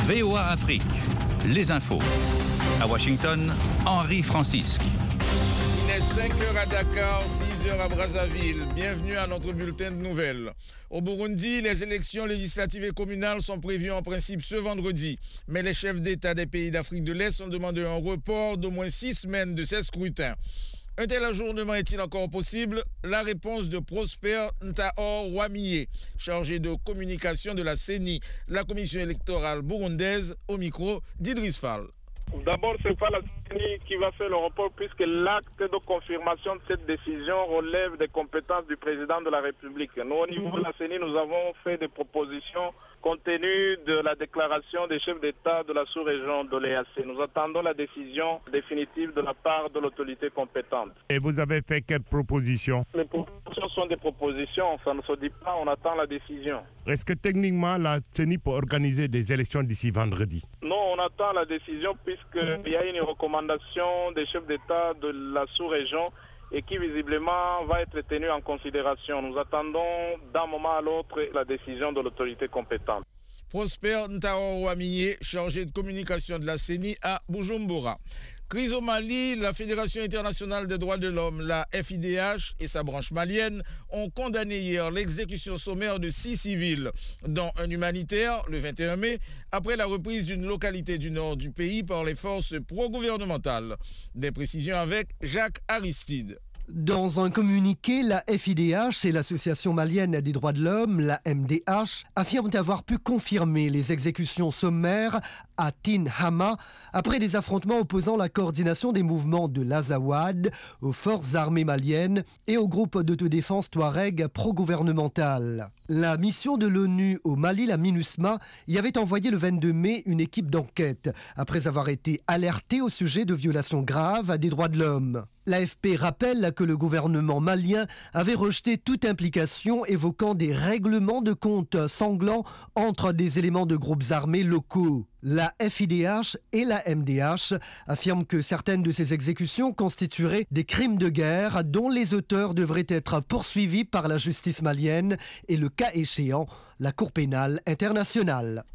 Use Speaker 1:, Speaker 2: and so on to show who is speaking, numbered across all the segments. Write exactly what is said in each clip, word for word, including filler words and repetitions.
Speaker 1: V O A Afrique, les infos. À Washington, Henri Francisque.
Speaker 2: Il est cinq heures à Dakar, six heures à Brazzaville. Bienvenue à notre bulletin de nouvelles. Au Burundi, les élections législatives et communales sont prévues en principe ce vendredi. Mais les chefs d'État des pays d'Afrique de l'Est ont demandé un report d'au moins six semaines de ces scrutins. Un tel ajournement est-il encore possible? La réponse de Prosper Ntaor Wamiye, chargé de communication de la C E N I, la commission électorale burundaise, au micro d'Idriss Fall.
Speaker 3: D'abord, ce n'est pas la C E N I qui va faire le report puisque l'acte de confirmation de cette décision relève des compétences du président de la République. Nous, au niveau de la C E N I, nous avons fait des propositions compte tenu de la déclaration des chefs d'État de la sous-région de l'E A C. Nous attendons la décision définitive de la part de l'autorité compétente.
Speaker 4: Et vous avez fait quelles propositions?
Speaker 3: Les propositions sont des propositions, ça ne se dit pas, on attend la décision.
Speaker 4: Est-ce que techniquement la C E N I peut organiser des élections d'ici vendredi?
Speaker 3: Non, on attend la décision puisqu'il y a une recommandation des chefs d'État de la sous-région et qui visiblement va être tenue en considération. Nous attendons d'un moment à l'autre la décision de l'autorité compétente.
Speaker 2: Prosper Ntaor Wamiye, chargé de communication de la C E N I à Bujumbura. Crise au Mali, la Fédération internationale des droits de l'homme, la F I D H et sa branche malienne ont condamné hier l'exécution sommaire de six civils, dont un humanitaire le vingt et un mai, après la reprise d'une localité du nord du pays par les forces pro-gouvernementales. Des précisions avec Jacques Aristide.
Speaker 5: Dans un communiqué, la F I D H et l'Association malienne des droits de l'homme, la M D H, affirment avoir pu confirmer les exécutions sommaires à Tin Hama après des affrontements opposant la coordination des mouvements de l'Azawad aux forces armées maliennes et au groupe d'autodéfense Touareg pro-gouvernemental. La mission de l'ONU au Mali, la MINUSMA, y avait envoyé le vingt-deux mai une équipe d'enquête après avoir été alertée au sujet de violations graves des droits de l'homme. L'A F P rappelle que le gouvernement malien avait rejeté toute implication évoquant des règlements de compte sanglants entre des éléments de groupes armés locaux. La F I D H et la M D H affirment que certaines de ces exécutions constitueraient des crimes de guerre dont les auteurs devraient être poursuivis par la justice malienne et le cas échéant, la Cour pénale internationale.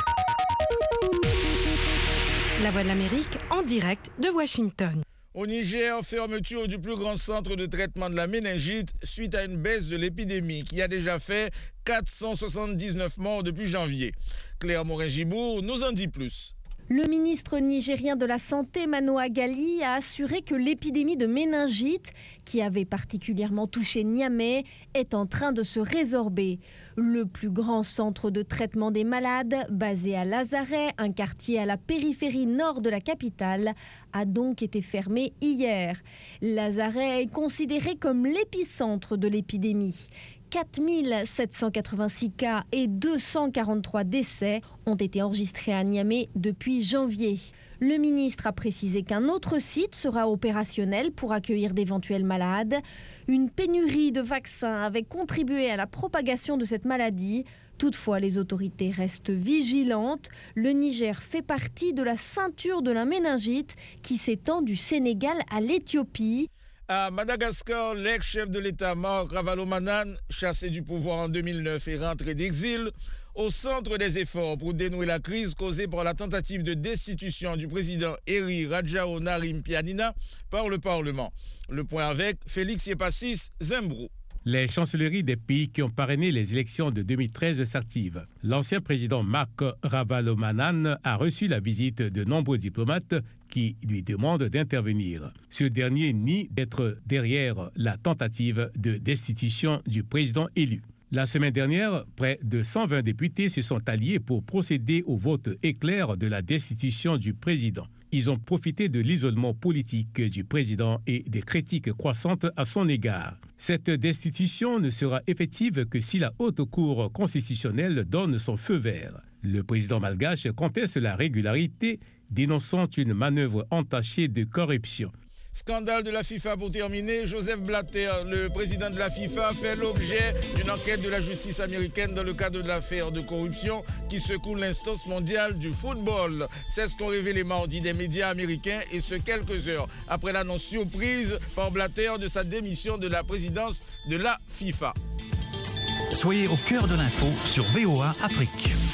Speaker 6: La Voix de l'Amérique en direct de Washington.
Speaker 2: Au Niger, fermeture du plus grand centre de traitement de la méningite suite à une baisse de l'épidémie qui a déjà fait quatre cent soixante-dix-neuf morts depuis janvier. Claire Morin-Gibour nous en dit plus.
Speaker 7: Le ministre nigérien de la Santé, Manoa Gali, a assuré que l'épidémie de méningite, qui avait particulièrement touché Niamey, est en train de se résorber. Le plus grand centre de traitement des malades, basé à Lazaret, un quartier à la périphérie nord de la capitale, a donc été fermé hier. Lazaret est considéré comme l'épicentre de l'épidémie. quatre mille sept cent quatre-vingt-six cas et deux cent quarante-trois décès ont été enregistrés à Niamey depuis janvier. Le ministre a précisé qu'un autre site sera opérationnel pour accueillir d'éventuels malades. Une pénurie de vaccins avait contribué à la propagation de cette maladie. Toutefois, les autorités restent vigilantes. Le Niger fait partie de la ceinture de la méningite qui s'étend du Sénégal à l'Éthiopie.
Speaker 2: À Madagascar, l'ex-chef de l'État Marc Ravalomanane, chassé du pouvoir en deux mille neuf et rentré d'exil, au centre des efforts pour dénouer la crise causée par la tentative de destitution du président Eri Radjaonarimpianina par le Parlement. Le point avec Félix Yepassis Zembro.
Speaker 8: Les chancelleries des pays qui ont parrainé les élections de deux mille treize s'activent. L'ancien président Marc Ravalomanane a reçu la visite de nombreux diplomates qui lui demandent d'intervenir. Ce dernier nie d'être derrière la tentative de destitution du président élu. La semaine dernière, près de cent vingt députés se sont alliés pour procéder au vote éclair de la destitution du président. Ils ont profité de l'isolement politique du président et des critiques croissantes à son égard. Cette destitution ne sera effective que si la Haute Cour constitutionnelle donne son feu vert. Le président malgache conteste la régularité, dénonçant une manœuvre entachée de corruption.
Speaker 2: Scandale de la FIFA pour terminer. Joseph Blatter, le président de la FIFA, fait l'objet d'une enquête de la justice américaine dans le cadre de l'affaire de corruption qui secoue l'instance mondiale du football. C'est ce qu'ont révélé mardi des médias américains et ce quelques heures après l'annonce surprise par Blatter de sa démission de la présidence de la FIFA.
Speaker 1: Soyez au cœur de l'info sur V O A Afrique.